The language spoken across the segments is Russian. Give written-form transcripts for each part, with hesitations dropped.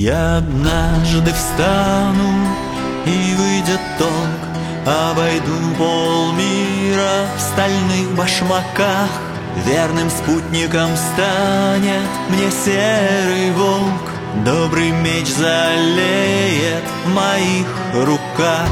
Я однажды встану, и выйдет ток, обойду полмира в стальных башмаках. Верным спутником станет мне серый волк, добрый меч залеет в моих руках.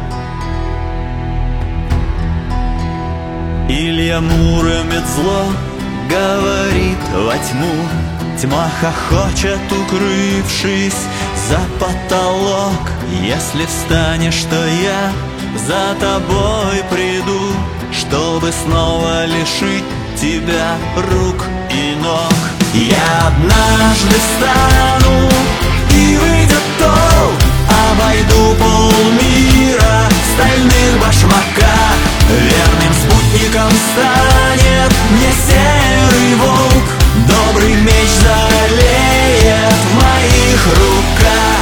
Илья Муромец зло говорит во тьму, тьма хохочет, укрывшись за потолок. Если встанешь, то я за тобой приду, чтобы снова лишить тебя рук и ног. Я однажды встану, и выйдет толк, обойду полмира в стальных башмаках. Верным спутником станет мне серый волк, добрый меч залеет в моих руках.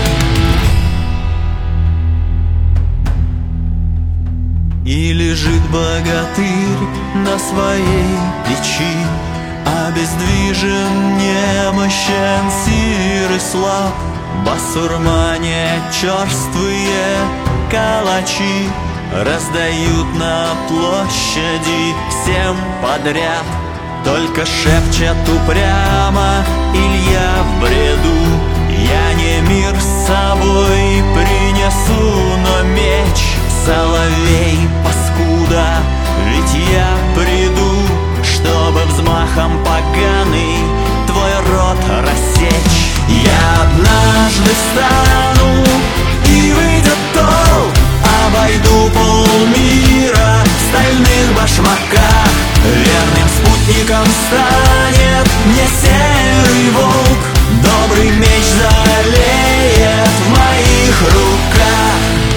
И лежит богатырь на своей печи, обездвижен, немощен, сир и слаб. Басурмане черствые калачи раздают на площади всем подряд. Только шепчет упрямо Илья в бреду: я не мир с собой принесу, но меч. Соловей, паскуда, ведь я приду, чтобы взмахом поганый твой рот рассечь. Я однажды встану, и выйдет толк, обойду полмира в стальных башмаках. Верным спутником станет мне серый волк, добрый меч залеет в моих руках.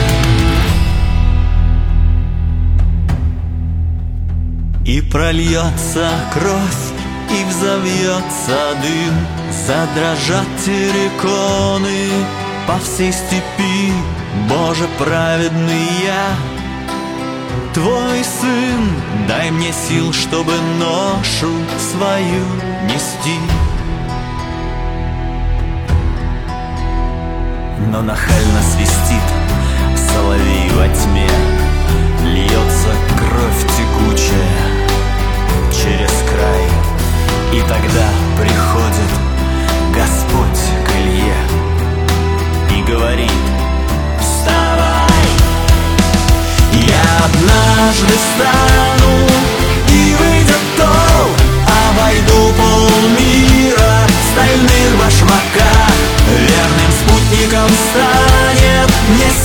И прольется кровь, и взовьется дым, задрожат терриконы по всей степи. Боже праведный я, твой сын, дай мне сил, чтобы ношу свою нести. Но нахально свистит соловей во тьме, льется кровь текучая через край. И тогда приходит Господь к Илье и говорит: вставай! Я однажды встану, и выйдет толк, обойду полмира в стальных башмаках. Верным спутником станет мне